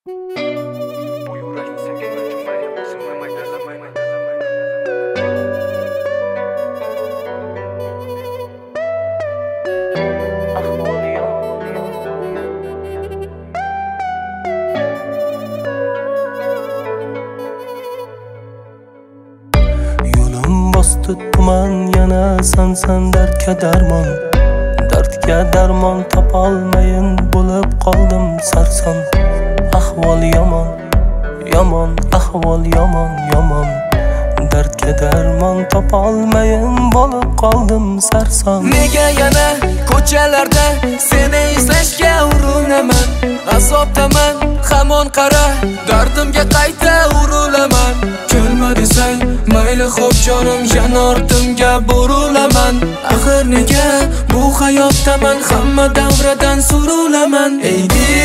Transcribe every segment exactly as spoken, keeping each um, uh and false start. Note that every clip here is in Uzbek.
Tuman yana sansan dardga darmon, dardga darmon topolmayin bo'lib qoldim sarson. Ahvol yomon, yomon, ahvol yomon, yomon, dardga darmon topolmayin bo'lib qoldim sarson. Nega yana ko'chalarda seni izlashga urinaman, azobdaman, hamon qara dardimga qayta urilaman. Kelma desang mayli xo'p jonim, yana ortimga burilaman. Axir nega bu hayotdaman, hamma davradan surulaman. Ey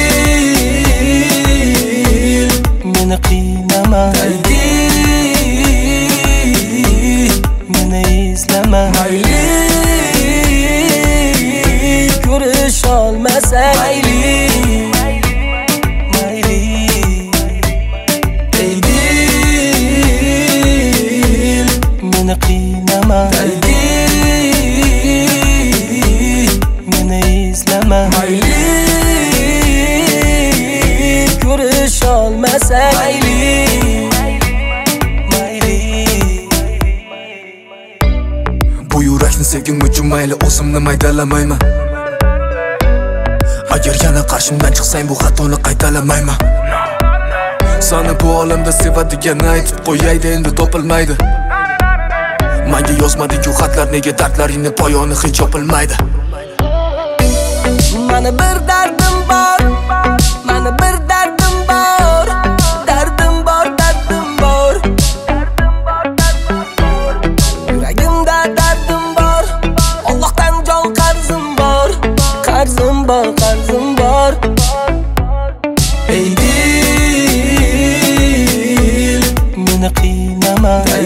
dil, meni qiynama, ey dil, meni izlama. Mayli ko'rish olmasak, mayli meni qiynama, ey dil, meni izlama. mayli ko'rish olmasak, mayli mayli. Bu yurakni sevgim uchun mayli o'zimni maydalamayman. Agar yana qarshimdan chiqsang bu xatoni qaytalamayman. Seni bu olamda sevadigan aytib qo'yaydi, endi topilmaydi. Menga yozmadi-ku xatlar, nega dardlaringni poyoni hech yopilmaydi. Mana bir dardim bor, mana bir dardim bor, dardim bor, dardim bor, yuragimda dardim bor, Allohdan jon qarzim bor, qarzim bor, qarzim bor. Ey dil, meni qiynama, ey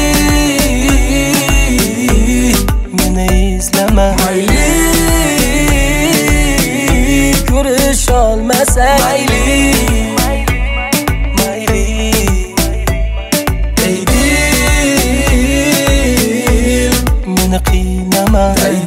dil, meni izlama. mayli ko'rish olmasak, mayli mayli. ey dil, meni qiynama, ey